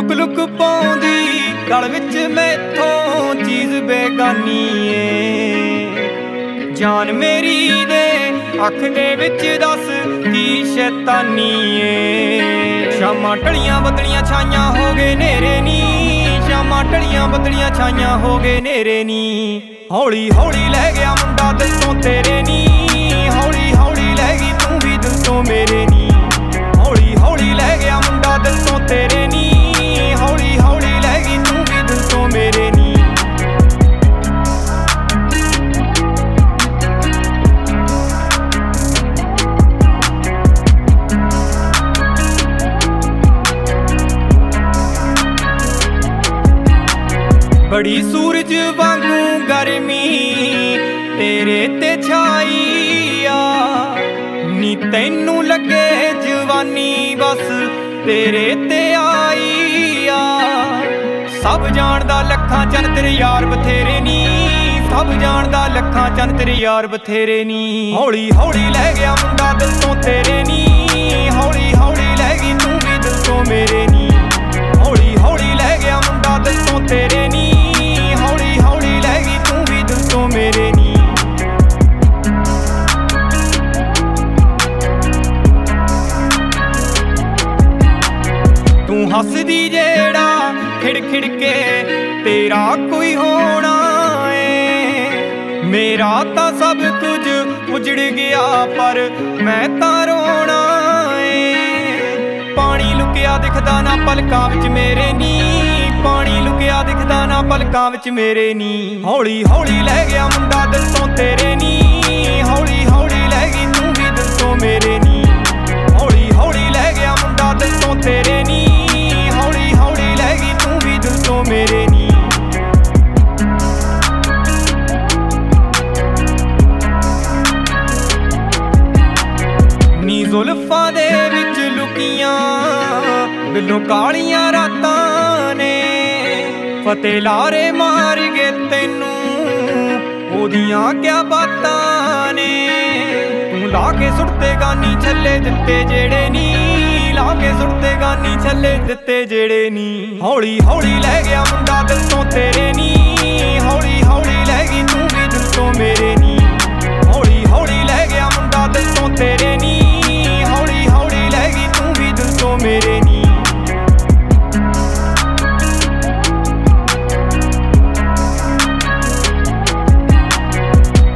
look look पाउंदी गल विच मैथों चीज़ बेगानी ए जान मेरी दे अख दे विच दस की शैतानी ए शामां ढलियां बदलियां छाइयां हो गए नेरे नी शामां ढलियां बदलियां छाइयां हो गए नेरे नी हौली हौली लै गया मुंडा दिल तो तेरे नी हौली हौली लै गई तू भी दिल तो मेरे नी हौली हौली लै गया मुंडा दिल तो तेरे नी हौली हौली लै गई तू भी दिल तो मेरे नी बड़ी सूरज वांगू गर्मी तेरे ते छाई आ नी तैनू लगे जवानी बस तेरे ते आई आ सब जानदा लखां चन तेरे यार बथेरे नी सब जानदा लखां चन तेरे यार बथेरे नी हौली हौली लै गया मुंडा दिल तो तेरे नी हौली हौली लै गई तू भी दिल तो मेरे नी हौली हौली लै गया मुंडा दिल तो तेरे नी हौली हौली लै गई तू भी दिल तो मेरे नी तू हसदी जेड़ा खिड़ खिड़ के तेरा कोई होना है मेरा ता सब कुछ उजड़ गया पर मैं ता रोना है पानी लुकिया दिखदा ना पलकां विच मेरे नी पानी लुकिया दिखदा ना पलकां विच मेरे नी हौली हौली लै गया मुंडा दिल तो तेरे नी हौली हौली लै गई तू भी दिल तो मेरे नी हौली हौली लै गया मुंडा दिल तो तेरे नी हौली हौली लै गई तू भी दिल तो मेरे नी नी जुल्फां दे विच लुकियां बिल्लों कालियां रातां ने फतेह लारे मार गए तैनू ओदियां क्या बातां ने तू ला के सुटते गानी छल्ले दित्ते जेड़े नी ला के सुटते गानी छल्ले दित्ते जेड़े नी हौली हौली लै गया मुंडा दिल तो तेरे नी हौली हौली लै गई तू भी दिल तो मेरे नी